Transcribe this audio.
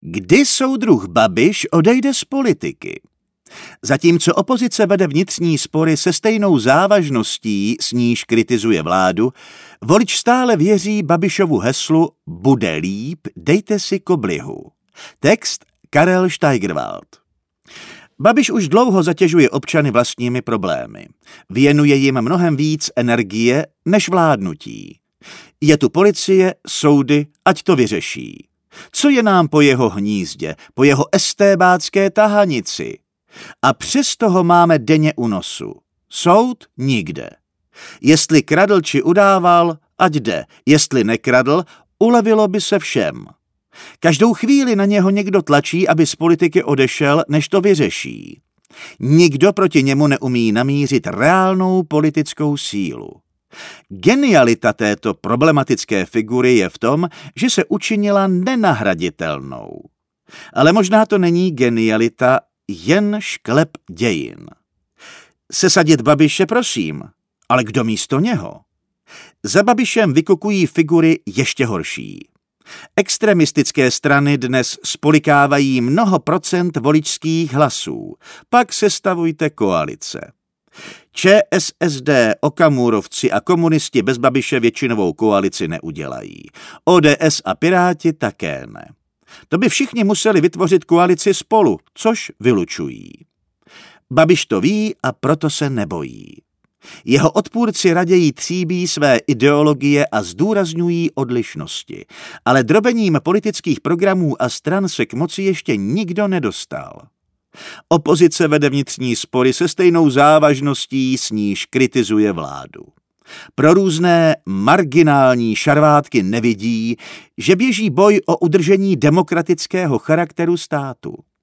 Kdy soudruh Babiš odejde z politiky? Zatímco opozice vede vnitřní spory se stejnou závažností, s níž kritizuje vládu, volič stále věří Babišovu heslu "Bude líp, dejte si koblihu". Text Karel Steigerwald. Babiš už dlouho zatěžuje občany vlastními problémy. Věnuje jim mnohem víc energie než vládnutí. Je tu policie, soudy, ať to vyřeší. Co je nám po jeho hnízdě, po jeho estébácké tahanici? A přesto ho máme denně u nosu. Soud nikde. Jestli kradl či udával, ať jde. Jestli nekradl, ulevilo by se všem. Každou chvíli na něho někdo tlačí, aby z politiky odešel, než to vyřeší. Nikdo proti němu neumí namířit reálnou politickou sílu. Genialita této problematické figury je v tom, že se učinila nenahraditelnou. Ale možná to není genialita, jen šklep dějin. Sesadit Babiše, prosím, ale kdo místo něho? Za Babišem vykukují figury ještě horší. Extremistické strany dnes spolikávají mnoho procent voličských hlasů. Pak sestavujte koalice. ČSSD, Okamurovci a komunisti bez Babiše většinovou koalici neudělají. ODS a Piráti také ne. To by všichni museli vytvořit koalici spolu, což vylučují. Babiš to ví a proto se nebojí. Jeho odpůrci raději tříbí své ideologie a zdůrazňují odlišnosti, ale drobením politických programů a stran se k moci ještě nikdo nedostal. Opozice vede vnitřní spory se stejnou závažností, s níž kritizuje vládu. Pro různé marginální šarvátky nevidí, že běží boj o udržení demokratického charakteru státu.